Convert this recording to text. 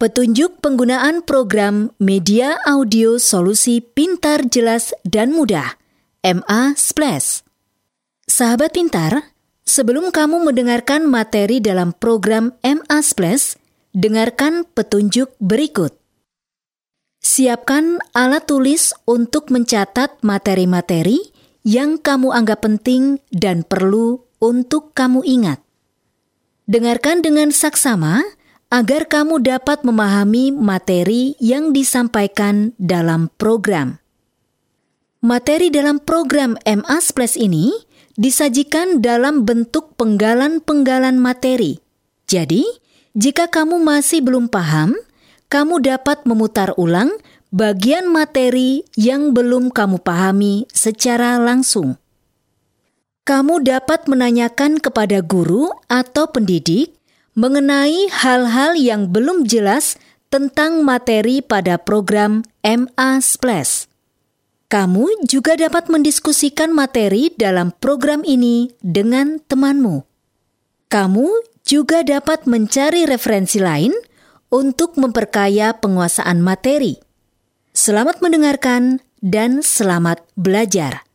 Petunjuk penggunaan program Media Audio Solusi Pintar, Jelas, dan Mudah, MA Splash. Sahabat pintar, sebelum kamu mendengarkan materi dalam program MA Splash, dengarkan petunjuk berikut. Siapkan alat tulis untuk mencatat materi-materi yang kamu anggap penting dan perlu untuk kamu ingat. Dengarkan dengan saksama agar kamu dapat memahami materi yang disampaikan dalam program. Materi dalam program MA Splash ini disajikan dalam bentuk penggalan-penggalan materi. Jadi, jika kamu masih belum paham, kamu dapat memutar ulang bagian materi yang belum kamu pahami secara langsung. Kamu dapat menanyakan kepada guru atau pendidik mengenai hal-hal yang belum jelas tentang materi pada program MA Splash. Kamu juga dapat mendiskusikan materi dalam program ini dengan temanmu. Kamu juga dapat mencari referensi lain untuk memperkaya penguasaan materi. Selamat mendengarkan dan selamat belajar.